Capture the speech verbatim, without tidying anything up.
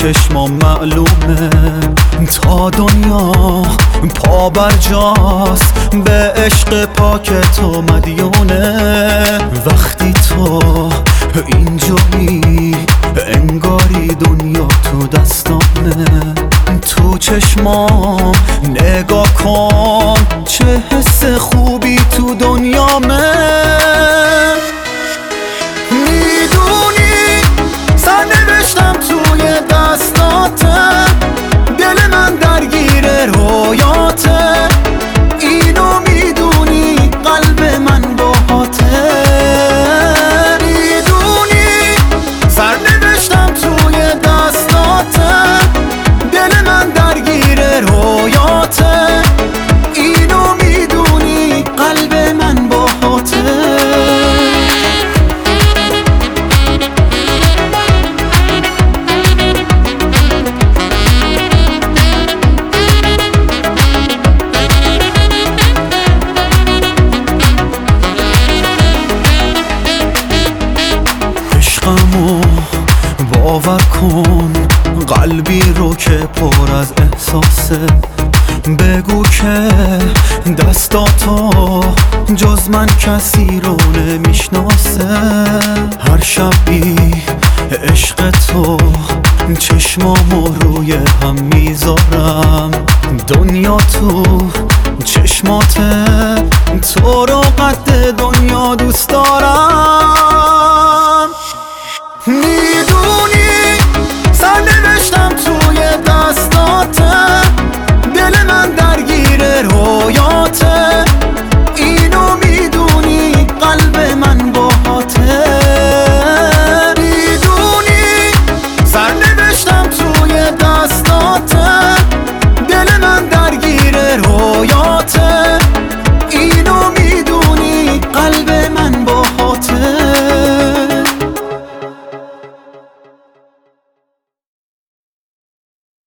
چشمام معلومه تا دنیا پا بر جاست به عشق پاک تو مدیونه. وقتی تو اینجایی انگاری دنیا تو دستانه. تو چشمام نگاه کن چه حس خوبی تو دنیامه. میدونی سرنوشتم توی دستاته، دل من درگیر رویاته. اینو میدونی قلب من باهاته. میدونی سرنوشتم توی دستاته، دل من درگیر رویاته. اینو میدونی قلب من باهاته. عشقمو باور کن، قلبی رو که پر از احساسه. بگو که دستاتو جز من کسی رو نمیشناسه. هر شبی عشق تو چشمامو روی هم میذارم. دنیا تو چشماته، تو رو قد دنیا دوست دارم.